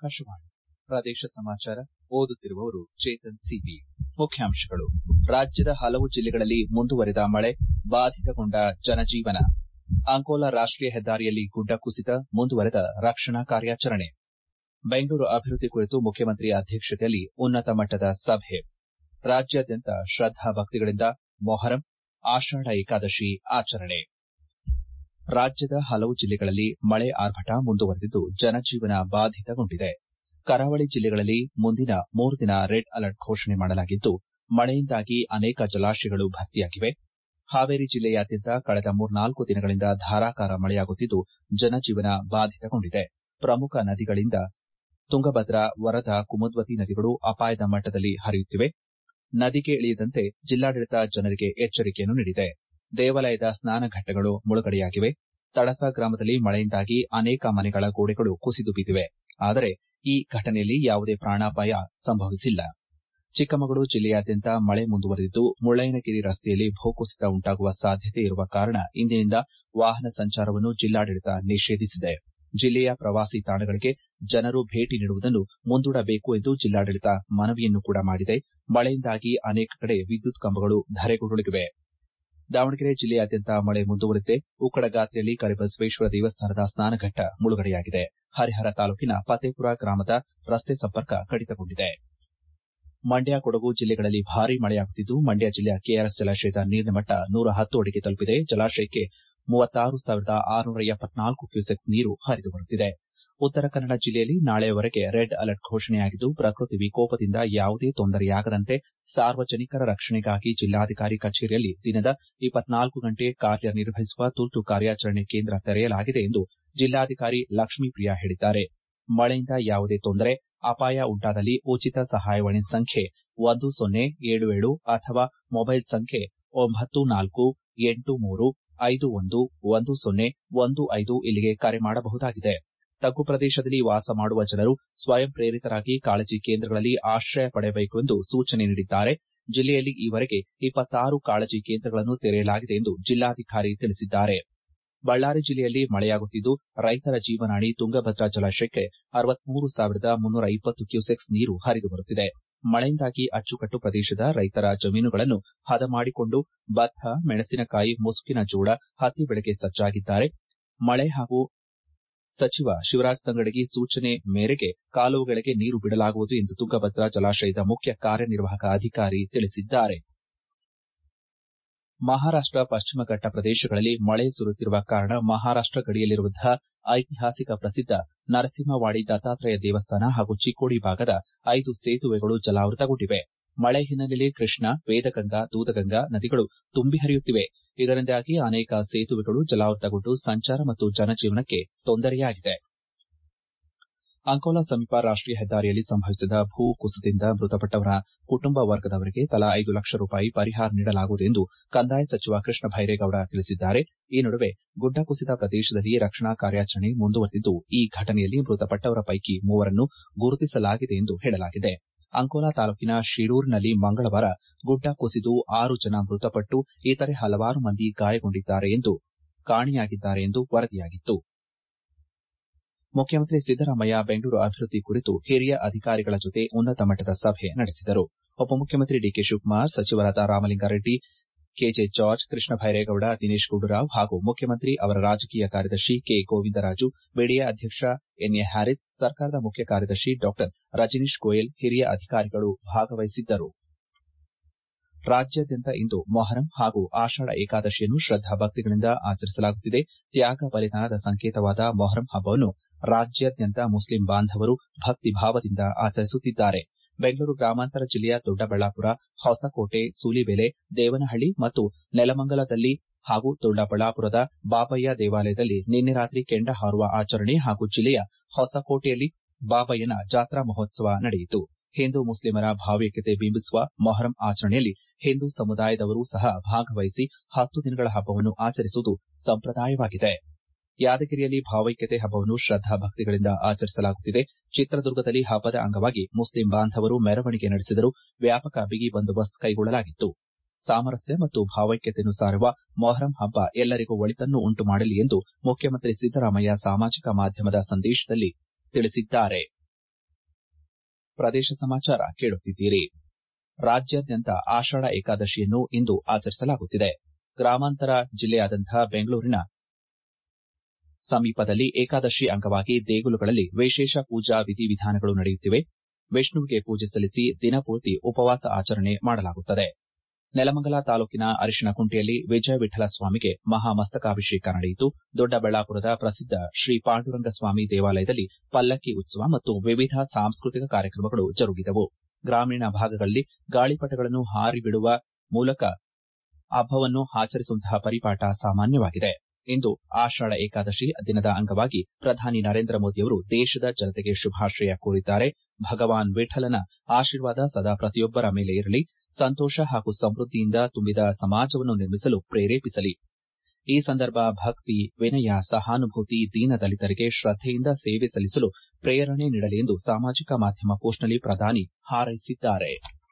ಆಕಾಶವಾಣಿ ಪ್ರದೇಶ ಸಮಾಚಾರ ಓದುತ್ತಿರುವವರು ಚೇತನ್ ಸಿವಿ ಮುಖ್ಯಾಂಶಗಳು ರಾಜ್ಯದ ಹಲವು ಜಿಲ್ಲೆಗಳಲ್ಲಿ ಮುಂದುವರೆದ ಮಳೆ ಬಾಧಿತಗೊಂಡ ಜನಜೀವನ ಅಂಕೋಲಾ ರಾಷ್ಟೀಯ ಹೆದ್ದಾರಿಯಲ್ಲಿ ಗುಡ್ಡ ಕುಸಿತ ಮುಂದುವರೆದ ರಕ್ಷಣಾ ಕಾರ್ಯಾಚರಣೆ ಬೆಂಗಳೂರು ಅಭಿವೃದ್ಧಿ ಕುರಿತು ಮುಖ್ಯಮಂತ್ರಿ ಅಧ್ಯಕ್ಷತೆಯಲ್ಲಿ ಉನ್ನತ ಮಟ್ಟದ ಸಭೆ ರಾಜ್ಯಾದ್ಯಂತ ಶ್ರದ್ದಾಭಕ್ತಿಗಳಿಂದ ಮೊಹರಂ ಆಷಾಢ ಏಕಾದಶಿ ಆಚರಣೆ ರಾಜ್ಯದ ಹಲವು ಜಿಲ್ಲೆಗಳಲ್ಲಿ ಮಳೆ ಆರ್ಭಟ ಮುಂದುವರೆದಿದ್ದು ಜನಜೀವನ ಬಾಧಿತಗೊಂಡಿದೆ ಕರಾವಳಿ ಜಿಲ್ಲೆಗಳಲ್ಲಿ ಮುಂದಿನ 3 ದಿನ ರೆಡ್ ಅಲರ್ಟ್ ಘೋಷಣೆ ಮಾಡಲಾಗಿದ್ದು ಮಳೆಯಿಂದಾಗಿ ಅನೇಕ ಜಲಾಶಯಗಳು ಭರ್ತಿಯಾಗಿವೆ ಹಾವೇರಿ ಜಿಲ್ಲೆಯಾದ್ಯಂತ ಕಳೆದ 3-4 ದಿನಗಳಿಂದ ಧಾರಾಕಾರ ಮಳೆಯಾಗುತ್ತಿದ್ದು ಜನಜೀವನ ಬಾಧಿತಗೊಂಡಿದೆ ಪ್ರಮುಖ ನದಿಗಳಿಂದ ತುಂಗಭದ್ರಾ ವರದಾ ಕುಮದ್ವತಿ ನದಿಗಳು ಅಪಾಯದ ಮಟ್ಟದಲ್ಲಿ ಹರಿಯುತ್ತಿವೆ ನದಿಗೆ ಇಳಿಯದಂತೆ ಜಿಲ್ಲಾಡಳಿತ ಜನರಿಗೆ ಎಚ್ಚರಿಕೆಯನ್ನು ನೀಡಿದೆ ದೇವಾಲಯದ ಸ್ನಾನಘಟ್ಟಗಳು ಮುಳುಗಡೆಯಾಗಿವೆ ತಳಸ ಗ್ರಾಮದಲ್ಲಿ ಮಳೆಯಿಂದಾಗಿ ಅನೇಕ ಮನೆಗಳ ಗೋಡೆಗಳು ಕುಸಿದು ಬಿದ್ದಿವೆ ಆದರೆ ಈ ಘಟನೆಯಲ್ಲಿ ಯಾವುದೇ ಪ್ರಾಣಾಪಾಯ ಸಂಭವಿಸಿಲ್ಲ ಚಿಕ್ಕಮಗಳೂರು ಜಿಲ್ಲೆಯಾದ್ಯಂತ ಮಳೆ ಮುಂದುವರೆದಿದ್ದು ಮುಳ್ಳಯ್ಯನಗಿರಿ ರಸ್ತೆಯಲ್ಲಿ ಭೂಕುಸಿತ ಉಂಟಾಗುವ ಸಾಧ್ಯತೆ ಇರುವ ಕಾರಣ ಇಂದಿನಿಂದ ವಾಹನ ಸಂಚಾರವನ್ನು ಜಿಲ್ಲಾಡಳಿತ ನಿಷೇಧಿಸಿದೆ ಜಿಲ್ಲೆಯ ಪ್ರವಾಸಿ ತಾಣಗಳಿಗೆ ಜನರು ಭೇಟಿ ನೀಡುವುದನ್ನು ಮುಂದೂಡಬೇಕು ಎಂದು ಜಿಲ್ಲಾಡಳಿತ ಮನವಿಯನ್ನು ಕೂಡ ಮಾಡಿದೆ ಮಳೆಯಿಂದಾಗಿ ಅನೇಕ ಕಡೆ ವಿದ್ಯುತ್ ಕಂಬಗಳು ಧರೆಗುರುಳಿವೆ ದಾವಣಗೆರೆ ಜಿಲ್ಲೆಯಾದ್ಯಂತ ಮಳೆ ಮುಂದುವರೆದಿದೆ ಉಕ್ಕಡಗಾತ್ರಿಯಲ್ಲಿ ಕರಿಬಸವೇಶ್ವರ ದೇವಸ್ಥಾನದ ಸ್ನಾನಘಟ್ಟ ಮುಳುಗಡೆಯಾಗಿದೆ ಹರಿಹರ ತಾಲೂಕಿನ ಫತೇಪುರ ಗ್ರಾಮದ ರಸ್ತೆ ಸಂಪರ್ಕ ಕಡಿತಗೊಂಡಿದೆ ಮಂಡ್ಯ ಕೊಡಗು ಜಿಲ್ಲೆಗಳಲ್ಲಿ ಭಾರೀ ಮಳೆಯಾಗುತ್ತಿದ್ದು ಮಂಡ್ಯ ಜಿಲ್ಲೆಯ ಕೆಆರ್ಎಸ್ ಜಲಾಶಯದ ನೀರಿನ ಮಟ್ಟ 110 ಅಡಿಗೆ ತಲುಪಿದೆ ಜಲಾಶಯಕ್ಕೆ 36,674 ಕ್ಯೂಸೆಕ್ಸ್ ನೀರು ಹರಿದು ಬರುತ್ತಿದೆ ಉತ್ತರ ಕನ್ನಡ ಜಿಲ್ಲೆಯಲ್ಲಿ ನಾಳೆಯವರೆಗೆ ರೆಡ್ ಅಲರ್ಟ್ ಘೋಷಣೆಯಾಗಿದ್ದು ಪ್ರಕೃತಿ ವಿಕೋಪದಿಂದ ಯಾವುದೇ ತೊಂದರೆಯಾಗದಂತೆ ಸಾರ್ವಜನಿಕರ ರಕ್ಷಣೆಗಾಗಿ ಜಿಲ್ಲಾಧಿಕಾರಿ ಕಚೇರಿಯಲ್ಲಿ ದಿನದ 24 ಗಂಟೆ ಕಾರ್ಯನಿರ್ವಹಿಸುವ ತುರ್ತು ಕಾರ್ಯಾಚರಣೆ ಕೇಂದ್ರ ತೆರೆಯಲಾಗಿದೆ ಎಂದು ಜಿಲ್ಲಾಧಿಕಾರಿ ಲಕ್ಷ್ಮೀಪ್ರಿಯಾ ಹೇಳಿದ್ದಾರೆ ಮಳೆಯಿಂದ ಯಾವುದೇ ತೊಂದರೆ ಅಪಾಯ ಉಂಟಾದಲ್ಲಿ ಉಚಿತ ಸಹಾಯವಾಣಿ ಸಂಖ್ಯೆ 1077 ಅಥವಾ ಮೊಬೈಲ್ ಸಂಖ್ಯೆ 9483511015 ಇಲ್ಲಿಗೆ ಕರೆ ಮಾಡಬಹುದಾಗಿದೆ ತಗ್ಗು ಪ್ರದೇಶದಲ್ಲಿ ವಾಸ ಮಾಡುವ ಜನರು ಸ್ವಯಂ ಪ್ರೇರಿತರಾಗಿ ಕಾಳಜಿ ಕೇಂದ್ರಗಳಲ್ಲಿ ಆಶ್ರಯ ಪಡೆಯಬೇಕು ಎಂದು ಸೂಚನೆ ನೀಡಿದ್ದಾರೆ ಜಿಲ್ಲೆಯಲ್ಲಿ ಈವರೆಗೆ 26 ಕಾಳಜಿ ಕೇಂದ್ರಗಳನ್ನು ತೆರೆಯಲಾಗಿದೆ ಎಂದು ಜಿಲ್ಲಾಧಿಕಾರಿ ತಿಳಿಸಿದ್ದಾರೆ ಬಳ್ಳಾರಿ ಜಿಲ್ಲೆಯಲ್ಲಿ ಮಳೆಯಾಗುತ್ತಿದ್ದು ರೈತರ ಜೀವನಾಡಿ ತುಂಗಭದ್ರಾ ಜಲಾಶಯಕ್ಕೆ 63,320 ಕ್ಯೂಸೆಕ್ಸ್ ನೀರು ಹರಿದು ಬರುತ್ತಿದೆ ಮಳೆಯಿಂದಾಗಿ ಅಚ್ಚುಕಟ್ಟು ಪ್ರದೇಶದ ರೈತರ ಜಮೀನುಗಳನ್ನು ಹದ ಮಾಡಿಕೊಂಡು ಭತ್ತ ಮೆಣಸಿನಕಾಯಿ ಮುಸುಕಿನ ಜೋಳ ಹತ್ತಿ ಬೆಳೆಗೆ ಸಜ್ಜಾಗಿದ್ದಾರೆ ಮಳೆ ಹಾಗೂ ಸಚಿವ ಶಿವರಾಜ್ ತಂಗಡಗಿ ಸೂಚನೆ ಮೇರೆಗೆ ಕಾಲುವೆಗಳಿಗೆ ನೀರು ಬಿಡಲಾಗುವುದು ಎಂದು ತುಂಗಭದ್ರಾ ಜಲಾಶಯದ ಮುಖ್ಯ ಕಾರ್ಯನಿರ್ವಾಹಕ ಅಧಿಕಾರಿ ತಿಳಿಸಿದ್ದಾರೆ ಮಹಾರಾಷ್ಟ ಪಶ್ಚಿಮ ಘಟ್ಟ ಪ್ರದೇಶಗಳಲ್ಲಿ ಮಳೆ ಸುರಿಯುತ್ತಿರುವ ಕಾರಣ ಮಹಾರಾಷ್ಟ ಗಡಿಯಲ್ಲಿರುವಂತಹ ಐತಿಹಾಸಿಕ ಪ್ರಸಿದ್ದ ನರಸಿಂಹವಾಡಿ ದತ್ತಾತ್ರೇಯ ದೇವಸ್ಥಾನ ಹಾಗೂ ಚಿಕ್ಕೋಡಿ ಭಾಗದ 5 ಸೇತುವೆಗಳು ಜಲಾವೃತಗೊಂಡಿವೆ ಮಳೆ ಹಿನ್ನೆಲೆಯಲ್ಲಿ ಕೃಷ್ಣಾ ವೇದಗಂಗಾ ದೂದಗಂಗಾ ನದಿಗಳು ತುಂಬಿ ಹರಿಯುತ್ತಿವೆ ಇದರಿಂದಾಗಿ ಅನೇಕ ಸೇತುವೆಗಳು ಜಲಾವೃತಗೊಂಡು ಸಂಚಾರ ಮತ್ತು ಜನಜೀವನಕ್ಕೆ ತೊಂದರೆಯಾಗಿದೆ ಅಂಕೋಲಾ ಸಮೀಪ ರಾಷ್ಟೀಯ ಹೆದ್ದಾರಿಯಲ್ಲಿ ಸಂಭವಿಸಿದ ಭೂ ಕುಸಿತದಿಂದ ಮೃತಪಟ್ಟವರ ಕುಟುಂಬ ವರ್ಗದವರಿಗೆ ತಲಾ 5 ಲಕ್ಷ ರೂಪಾಯಿ ಪರಿಹಾರ ನೀಡಲಾಗುವುದು ಎಂದು ಕಂದಾಯ ಸಚಿವ ಕೃಷ್ಣ ಬೈರೇಗೌಡ ತಿಳಿಸಿದ್ದಾರೆ ಈ ನಡುವೆ ಗುಡ್ಡ ಕುಸಿತ ಪ್ರದೇಶದಲ್ಲಿ ರಕ್ಷಣಾ ಕಾರ್ಯಾಚರಣೆ ಮುಂದುವರೆದಿದ್ದು ಈ ಘಟನೆಯಲ್ಲಿ ಮೃತಪಟ್ಟವರ ಪೈಕಿ 3ರನ್ನು ಗುರುತಿಸಲಾಗಿದೆ ಎಂದು ಹೇಳಲಾಗಿದೆ ಅಂಕೋಲಾ ತಾಲೂಕಿನ ಶಿರೂರಿನಲ್ಲಿ ಮಂಗಳವಾರ ಗುಡ್ಡ ಕುಸಿದು 6 ಜನ ಮೃತಪಟ್ಟು ಇತರೆ ಹಲವಾರು ಮಂದಿ ಕಾಣೆಯಾಗಿದ್ದಾರೆ ಎಂದು ವರದಿಯಾಗಿತ್ತು ಮುಖ್ಯಮಂತ್ರಿ ಸಿದ್ದರಾಮಯ್ಯ ಬೆಂಗಳೂರು ಅಭಿವೃದ್ಧಿ ಕುರಿತು ಹಿರಿಯ ಅಧಿಕಾರಿಗಳ ಜೊತೆ ಉನ್ನತ ಮಟ್ಟದ ಸಭೆ ನಡೆಸಿದರು ಉಪಮುಖ್ಯಮಂತ್ರಿ ಡಿಕೆ ಶಿವಕುಮಾರ್ ಸಚಿವರಾದ ರಾಮಲಿಂಗಾರೆಡ್ಡಿ ಕೆಜೆ ಜಾರ್ಜ್ ಕೃಷ್ಣ ಬೈರೇಗೌಡ ದಿನೇಶ್ ಗುಂಡೂರಾವ್ ಹಾಗೂ ಮುಖ್ಯಮಂತ್ರಿ ಅವರ ರಾಜಕೀಯ ಕಾರ್ಯದರ್ಶಿ ಕೆ ಗೋವಿಂದರಾಜು ಬಿಡಿಎ ಅಧ್ಯಕ್ಷ ಎನ್ಎ ಹ್ಯಾರಿಸ್ ಸರ್ಕಾರದ ಮುಖ್ಯ ಕಾರ್ಯದರ್ಶಿ ಡಾ ರಜನೀಶ್ ಗೋಯಲ್ ಹಿರಿಯ ಅಧಿಕಾರಿಗಳು ಭಾಗವಹಿಸಿದ್ದರು ರಾಜ್ಯಾದ್ಯಂತ ಇಂದು ಮೊಹರಂ ಹಾಗೂ ಆಷಾಢ ಏಕಾದಶಿಯನ್ನು ಶ್ರದ್ದಾಭಕ್ತಿಗಳಿಂದ ಆಚರಿಸಲಾಗುತ್ತಿದೆ ತ್ಯಾಗ ಬಲಿದಾನದ ಸಂಕೇತವಾದ ಮೊಹರಂ ಹಬ್ಬವನ್ನು ರಾಜ್ಯಾದ್ಯಂತ ಮುಸ್ಲಿಂ ಬಾಂಧವರು ಭಕ್ತಿಭಾವದಿಂದ ಆಚರಿಸುತ್ತಿದ್ದಾರೆ ಬೆಂಗಳೂರು ಗ್ರಾಮಾಂತರ ಜಿಲ್ಲೆಯ ದೊಡ್ಡಬಳ್ಳಾಪುರ ಹೊಸಕೋಟೆ ಸೂಲಿಬೆಲೆ ದೇವನಹಳ್ಳಿ ಮತ್ತು ನೆಲಮಂಗಲದಲ್ಲಿ ಹಾಗೂ ದೊಡ್ಡಬಳ್ಳಾಪುರದ ಬಾಬಯ್ಯ ದೇವಾಲಯದಲ್ಲಿ ನಿನ್ನೆ ರಾತ್ರಿ ಕೆಂಡ ಹಾರುವ ಆಚರಣೆ ಹಾಗೂ ಜಿಲ್ಲೆಯ ಹೊಸಕೋಟೆಯಲ್ಲಿ ಬಾಬಯ್ಯನ ಜಾತ್ರಾ ಮಹೋತ್ಸವ ನಡೆಯಿತು ಹಿಂದೂ ಮುಸ್ಲಿಮರ ಭಾವೈಕ್ಯತೆ ಬಿಂಬಿಸುವ ಮೊಹರಂ ಆಚರಣೆಯಲ್ಲಿ ಹಿಂದೂ ಸಮುದಾಯದವರೂ ಸಹ ಭಾಗವಹಿಸಿ 10 ದಿನಗಳ ಹಬ್ಬವನ್ನು ಆಚರಿಸುವುದು ಸಂಪ್ರದಾಯವಾಗಿದೆ ಯಾದಗಿರಿಯಲ್ಲಿ ಭಾವೈಕ್ಯತೆ ಹಬ್ಬವನ್ನು ಶ್ರದ್ದಾಭಕ್ತಿಗಳಿಂದ ಆಚರಿಸಲಾಗುತ್ತಿದೆ ಚಿತ್ರದುರ್ಗದಲ್ಲಿ ಹಬ್ಬದ ಅಂಗವಾಗಿ ಮುಸ್ಲಿಂ ಬಾಂಧವರು ಮೆರವಣಿಗೆ ನಡೆಸಿದರು ವ್ಯಾಪಕ ಬಿಗಿ ಬಂದೋಬಸ್ತ್ ಕೈಗೊಳ್ಳಲಾಗಿತ್ತು ಸಾಮರಸ್ಯ ಮತ್ತು ಭಾವೈಕ್ಯತೆಯನ್ನು ಸಾರುವ ಮೊಹರಂ ಹಬ್ಬ ಎಲ್ಲರಿಗೂ ಒಳಿತನ್ನು ಉಂಟು ಮಾಡಲಿ ಎಂದು ಮುಖ್ಯಮಂತ್ರಿ ಸಿದ್ದರಾಮಯ್ಯ ಸಾಮಾಜಿಕ ಮಾಧ್ಯಮದ ಸಂದೇಶದಲ್ಲಿ ತಿಳಿಸಿದ್ದಾರೆ ಪ್ರದೇಶ ಸಮಾಚಾರ ಕೇಳುತ್ತಿದ್ದೀರಿ. ರಾಜ್ಯಾದ್ಯಂತ ಆಷಾಢ ಏಕಾದಶಿಯನ್ನು ಇಂದು ಆಚರಿಸಲಾಗುತ್ತಿದೆ. ಗ್ರಾಮಾಂತರ ಜಿಲ್ಲೆಯಾದಂಥ ಬೆಂಗಳೂರಿನ ಸಮೀಪದಲ್ಲಿ ಏಕಾದಶಿ ಅಂಗವಾಗಿ ದೇಗುಲಗಳಲ್ಲಿ ವಿಶೇಷ ಪೂಜಾ ವಿಧಿವಿಧಾನಗಳು ನಡೆಯುತ್ತಿವೆ. ವಿಷ್ಣುವಿಗೆ ಪೂಜೆ ಸಲ್ಲಿಸಿ ದಿನಪೂರ್ತಿ ಉಪವಾಸ ಆಚರಣೆ ಮಾಡಲಾಗುತ್ತದೆ. ನೆಲಮಂಗಲ ತಾಲೂಕಿನ ಅರಿಶಿನಕುಂಟೆಯಲ್ಲಿ ವಿಜಯ ವಿಠಲ ಸ್ವಾಮಿಗೆ ಮಹಾಮಸ್ತಕಾಭಿಷೇಕ ನಡೆಯಿತು. ದೊಡ್ಡಬಳ್ಳಾಪುರದ ಪ್ರಸಿದ್ಧ ಶ್ರೀ ಪಾಂಡುರಂಗ ಸ್ವಾಮಿ ದೇವಾಲಯದಲ್ಲಿ ಪಲ್ಲಕ್ಕಿ ಉತ್ಸವ ಮತ್ತು ವಿವಿಧ ಸಾಂಸ್ಕೃತಿಕ ಕಾರ್ಯಕ್ರಮಗಳು ಜರುಗಿದವು. ಗ್ರಾಮೀಣ ಭಾಗಗಳಲ್ಲಿ ಗಾಳಿಪಟಗಳನ್ನು ಹಾರಿ ಬಿಡುವ ಮೂಲಕ ಹಬ್ಬವನ್ನು ಆಚರಿಸುವಂತಹ ಪರಿಪಾಠ ಸಾಮಾನ್ಯವಾಗಿದೆ. ಇಂದು ಆಷಾಢ ಏಕಾದಶಿ ದಿನದ ಅಂಗವಾಗಿ ಪ್ರಧಾನಿ ನರೇಂದ್ರ ಮೋದಿಯವರು ದೇಶದ ಜನತೆಗೆ ಶುಭಾಶಯ ಕೋರಿದ್ದಾರೆ. ಭಗವಾನ್ ವಿಠಲನ ಆಶೀರ್ವಾದ ಸದಾ ಪ್ರತಿಯೊಬ್ಬರ ಮೇಲೆ ಇರಲಿ, ಸಂತೋಷ ಹಾಗೂ ಸಮೃದ್ಧಿಯಿಂದ ತುಂಬಿದ ಸಮಾಜವನ್ನು ನಿರ್ಮಿಸಲು ಪ್ರೇರೇಪಿಸಲಿ. ಈ ಸಂದರ್ಭ ಭಕ್ತಿ, ವಿನಯ, ಸಹಾನುಭೂತಿ, ದೀನದಲಿತರಿಗೆ ಶ್ರದ್ದೆಯಿಂದ ಸೇವೆ ಸಲ್ಲಿಸಲು ಪ್ರೇರಣೆ ನೀಡಲಿ ಎಂದು ಸಾಮಾಜಿಕ ಮಾಧ್ಯಮ ಪೋಸ್ಟ್ನಲ್ಲಿ ಪ್ರಧಾನಿ ಹಾರೈಸಿದ್ದಾರೆ.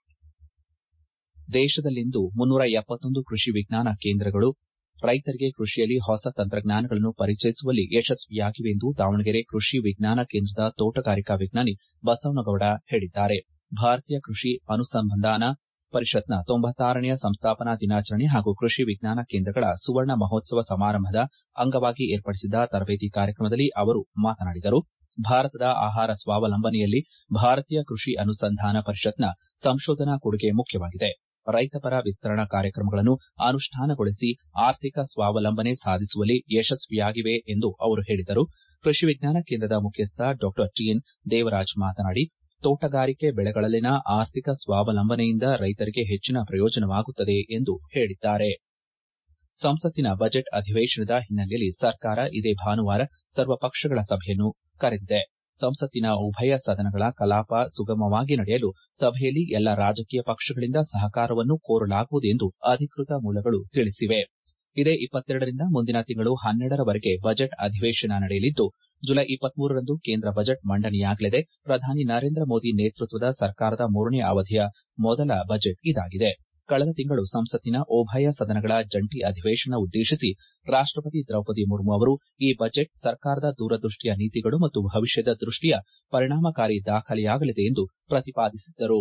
ದೇಶದಲ್ಲಿಂದು 371 ಕೃಷಿ ವಿಜ್ಞಾನ ಕೇಂದ್ರಗಳು ರೈತರಿಗೆ ಕೃಷಿಯಲ್ಲಿ ಹೊಸ ತಂತ್ರಜ್ಞಾನಗಳನ್ನು ಪರಿಚಯಿಸುವಲ್ಲಿ ಯಶಸ್ವಿಯಾಗಿವೆ ಎಂದು ದಾವಣಗೆರೆ ಕೃಷಿ ವಿಜ್ಞಾನ ಕೇಂದ್ರದ ತೋಟಗಾರಿಕಾ ವಿಜ್ಞಾನಿ ಬಸವನಗೌಡ ಹೇಳಿದ್ದಾರೆ. ಭಾರತೀಯ ಕೃಷಿ ಅನುಸಂಧಾನ ಪರಿಷತ್ನ 96ನೇ ಸಂಸ್ಥಾಪನಾ ದಿನಾಚರಣೆ ಹಾಗೂ ಕೃಷಿ ವಿಜ್ಞಾನ ಕೇಂದ್ರಗಳ ಸುವರ್ಣ ಮಹೋತ್ಸವ ಸಮಾರಂಭದ ಅಂಗವಾಗಿ ಏರ್ಪಡಿಸಿದ್ದ ತರಬೇತಿ ಕಾರ್ಯಕ್ರಮದಲ್ಲಿ ಅವರು ಮಾತನಾಡಿದರು. ಭಾರತದ ಆಹಾರ ಸ್ವಾವಲಂಬನೆಯಲ್ಲಿ ಭಾರತೀಯ ಕೃಷಿ ಅನುಸಂಧಾನ ಪರಿಷತ್ನ ಸಂಶೋಧನಾ ಕೊಡುಗೆ ಮುಖ್ಯವಾಗಿದೆ. ರೈತಪರ ವಿಸ್ತರಣಾ ಕಾರ್ಯಕ್ರಮಗಳನ್ನು ಅನುಷ್ಠಾನಗೊಳಿಸಿ ಆರ್ಥಿಕ ಸ್ವಾವಲಂಬನೆ ಸಾಧಿಸುವಲ್ಲಿ ಯಶಸ್ವಿಯಾಗಿವೆ ಎಂದು ಅವರು ಹೇಳಿದರು. ಕೃಷಿ ವಿಜ್ಞಾನ ಕೇಂದ್ರದ ಮುಖ್ಯಸ್ಥ ಡಾ ಟಿಎನ್ ದೇವರಾಜ್ ಮಾತನಾಡಿ, ತೋಟಗಾರಿಕೆ ಬೆಳೆಗಳಲ್ಲಿನ ಆರ್ಥಿಕ ಸ್ವಾವಲಂಬನೆಯಿಂದ ರೈತರಿಗೆ ಹೆಚ್ಚಿನ ಪ್ರಯೋಜನವಾಗುತ್ತದೆ ಎಂದು ಹೇಳಿದ್ದಾರೆ. ಸಂಸತ್ತಿನ ಬಜೆಟ್ ಅಧಿವೇಶನದ ಹಿನ್ನೆಲೆಯಲ್ಲಿ ಸರ್ಕಾರ ಇದೇ ಭಾನುವಾರ ಸರ್ವಪಕ್ಷಗಳ ಸಭೆಯನ್ನು ಕರೆದಿದೆ. ಸಂಸತ್ತಿನ ಉಭಯ ಸದನಗಳ ಕಲಾಪ ಸುಗಮವಾಗಿ ನಡೆಯಲು ಸಭೆಯಲ್ಲಿ ಎಲ್ಲ ರಾಜಕೀಯ ಪಕ್ಷಗಳಿಂದ ಸಹಕಾರವನ್ನು ಕೋರಲಾಗುವುದು ಎಂದು ಅಧಿಕೃತ ಮೂಲಗಳು ತಿಳಿಸಿವೆ. ಇದೇ 22ರಿಂದ ಮುಂದಿನ ತಿಂಗಳು 12ರವರೆಗೆ ಬಜೆಟ್ ಅಧಿವೇಶನ ನಡೆಯಲಿದ್ದು, ಜುಲೈ 23ರಂದು ಕೇಂದ್ರ ಬಜೆಟ್ ಮಂಡನೆಯಾಗಲಿದೆ. ಪ್ರಧಾನಿ ನರೇಂದ್ರ ಮೋದಿ ನೇತೃತ್ವದ ಸರ್ಕಾರದ 3ನೇ ಅವಧಿಯ ಮೊದಲ ಬಜೆಟ್ ಇದಾಗಿದೆ. ಕಳೆದ ತಿಂಗಳು ಸಂಸತ್ತಿನ ಉಭಯ ಸದನಗಳ ಜಂಟಿ ಅಧಿವೇಶನ ಉದ್ದೇಶಿಸಿ ರಾಷ್ಟಪತಿ ದ್ರೌಪದಿ ಮುರ್ಮು ಅವರು ಈ ಬಜೆಟ್ ಸರ್ಕಾರದ ದೂರದೃಷ್ಟಿಯ ನೀತಿಗಳು ಮತ್ತು ಭವಿಷ್ಯದ ದೃಷ್ಟಿಯ ಪರಿಣಾಮಕಾರಿ ದಾಖಲೆಯಾಗಲಿದೆ ಎಂದು ಪ್ರತಿಪಾದಿಸಿದ್ದರು.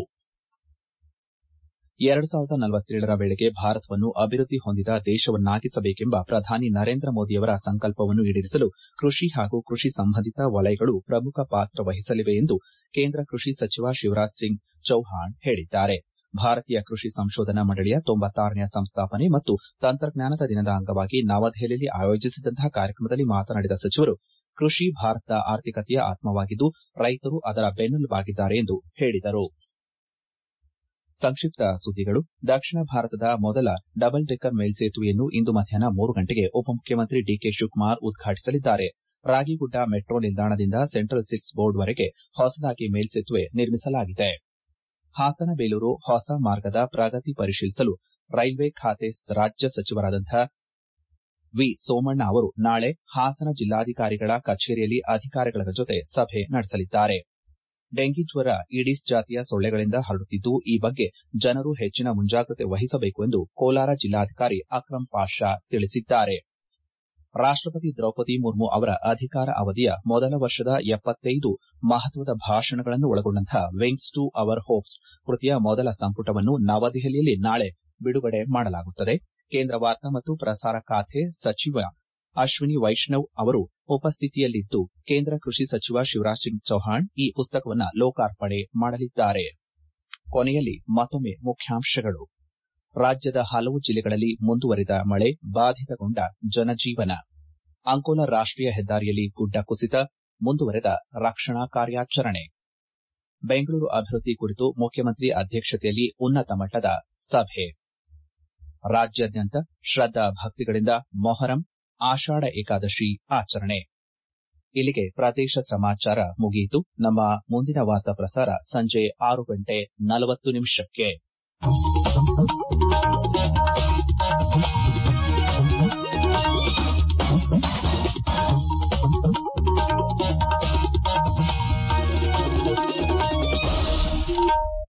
2047ರ ವೇಳೆಗೆ ಭಾರತವನ್ನು ಅಭಿವೃದ್ಧಿ ಹೊಂದಿದ ದೇಶವನ್ನಾಗಿಸಬೇಕೆಂಬ ಪ್ರಧಾನಿ ನರೇಂದ್ರ ಮೋದಿಯವರ ಸಂಕಲ್ಪವನ್ನು ಈಡೇರಿಸಲು ಕೃಷಿ ಹಾಗೂ ಕೃಷಿ ಸಂಬಂಧಿತ ವಲಯಗಳು ಪ್ರಮುಖ ಪಾತ್ರ ವಹಿಸಲಿವೆ ಎಂದು ಕೇಂದ್ರ ಕೃಷಿ ಸಚಿವ ಶಿವರಾಜ್ ಸಿಂಗ್ ಚೌಹಾಣ್ ಹೇಳಿದ್ದಾರೆ. ಭಾರತೀಯ ಕೃಷಿ ಸಂಶೋಧನಾ ಮಂಡಳಿಯ 96ನೇ ಸಂಸ್ಥಾಪನೆ ಮತ್ತು ತಂತ್ರಜ್ಞಾನದ ದಿನದ ಅಂಗವಾಗಿ ನವದೆಹಲಿಯಲ್ಲಿ ಆಯೋಜಿಸಿದ್ದಂತಹ ಕಾರ್ಯಕ್ರಮದಲ್ಲಿ ಮಾತನಾಡಿದ ಸಚಿವರು, ಕೃಷಿ ಭಾರತದ ಆರ್ಥಿಕತೆಯ ಆತ್ಮವಾಗಿದ್ದು, ರೈತರು ಅದರ ಬೆನ್ನೆಲುಬಾಗಿದ್ದಾರೆ ಎಂದು ಹೇಳಿದರು. ಸಂಕ್ಷಿಪ್ತ ಸುದ್ದಿಗಳು. ದಕ್ಷಿಣ ಭಾರತದ ಮೊದಲ ಡಬಲ್ ಡೆಕ್ಕರ್ ಮೇಲ್ಸೇತುವೆಯನ್ನು ಇಂದು ಮಧ್ಯಾಹ್ನ 3 ಗಂಟೆಗೆ ಉಪಮುಖ್ಯಮಂತ್ರಿ ಡಿಕೆ ಶಿವಕುಮಾರ್ ಉದ್ಘಾಟಿಸಲಿದ್ದಾರೆ. ರಾಗಿಗುಡ್ಡ ಮೆಟ್ರೋ ನಿಲ್ದಾಣದಿಂದ ಸೆಂಟ್ರಲ್ 6 ಬೋರ್ಡ್ವರೆಗೆ ಹೊಸದಾಗಿ ಮೇಲ್ಸೇತುವೆ ನಿರ್ಮಿಸಲಾಗಿದೆ. ಹಾಸನ ಬೇಲೂರು ಹೊಸ ಮಾರ್ಗದ ಪ್ರಗತಿ ಪರಿಶೀಲಿಸಲು ರೈಲ್ವೆ ಖಾತೆ ರಾಜ್ಯ ಸಚಿವರಾದಂತಹ ವಿ ಸೋಮಣ್ಣ ಅವರು ನಾಳೆ ಹಾಸನ ಜಿಲ್ಲಾಧಿಕಾರಿಗಳ ಕಚೇರಿಯಲ್ಲಿ ಅಧಿಕಾರಿಗಳ ಜೊತೆ ಸಭೆ ನಡೆಸಲಿದ್ದಾರೆ. ಡೆಂಗಿ ಜ್ವರ ಈಡಿಸ್ ಜಾತಿಯ ಸೊಳ್ಳೆಗಳಿಂದ ಹರಡುತ್ತಿದ್ದು, ಈ ಬಗ್ಗೆ ಜನರು ಹೆಚ್ಚಿನ ಮುಂಜಾಗ್ರತೆ ವಹಿಸಬೇಕು ಎಂದು ಕೋಲಾರ ಜಿಲ್ಲಾಧಿಕಾರಿ ಅಕ್ರಂ ಪಾಷಾ ತಿಳಿಸಿದ್ದಾರೆ. ರಾಷ್ಟಪತಿ ದ್ರೌಪದಿ ಮುರ್ಮು ಅವರ ಅಧಿಕಾರ ಅವಧಿಯ ಮೊದಲ ವರ್ಷದ 75 ಮಹತ್ವದ ಭಾಷಣಗಳನ್ನು ಒಳಗೊಂಡಂತಹ ವಿಂಗ್ಸ್ ಟು ಅವರ್ ಹೋಪ್ಸ್ ಕೃತಿಯ ಮೊದಲ ಸಂಪುಟವನ್ನು ನವದೆಹಲಿಯಲ್ಲಿ ನಾಳೆ ಬಿಡುಗಡೆ ಮಾಡಲಾಗುತ್ತದೆ. ಕೇಂದ್ರ ವಾರ್ತಾ ಮತ್ತು ಪ್ರಸಾರ ಖಾತೆ ಸಚಿವ ಅಶ್ವಿನಿ ವೈಷ್ಣವ್ ಅವರು ಉಪಸ್ಥಿತಿಯಲ್ಲಿದ್ದು, ಕೇಂದ್ರ ಕೃಷಿ ಸಚಿವ ಶಿವರಾಜ್ ಸಿಂಗ್ ಚೌಹಾಣ್ ಈ ಪುಸ್ತಕವನ್ನು ಲೋಕಾರ್ಪಣೆ ಮಾಡಲಿದ್ದಾರೆ. ಕೊನೆಯಲ್ಲಿ ಮತ್ತೊಮ್ಮೆ ಮುಖ್ಯಾಂಶಗಳು. ರಾಜ್ಯದ ಹಲವು ಜಿಲ್ಲೆಗಳಲ್ಲಿ ಮುಂದುವರಿದ ಮಳೆ, ಬಾಧಿತಗೊಂಡ ಜನಜೀವನ. ಅಂಕೋಲಾ ರಾಷ್ಟೀಯ ಹೆದ್ದಾರಿಯಲ್ಲಿ ಗುಡ್ಡ ಕುಸಿತ, ಮುಂದುವರೆದ ರಕ್ಷಣಾ ಕಾರ್ಯಾಚರಣೆ. ಬೆಂಗಳೂರು ಅಭಿವೃದ್ಧಿ ಕುರಿತು ಮುಖ್ಯಮಂತ್ರಿ ಅಧ್ಯಕ್ಷತೆಯಲ್ಲಿ ಉನ್ನತ ಮಟ್ಟದ ಸಭೆ. ರಾಜ್ಯಾದ್ಯಂತ ಶ್ರದ್ದಾ ಭಕ್ತಿಗಳಿಂದ ಮೊಹರಂ, ಆಷಾಢ ಏಕಾದಶಿ ಆಚರಣೆ. ಇಲ್ಲಿಗೆ ಪ್ರದೇಶ ಸಮಾಚಾರ ಮುಗಿಯಿತು. ನಮ್ಮ ಮುಂದಿನ ವಾರ್ತಾ ಪ್ರಸಾರ ಸಂಜೆ 6:40 ನಿಮಿಷಕ್ಕೆ.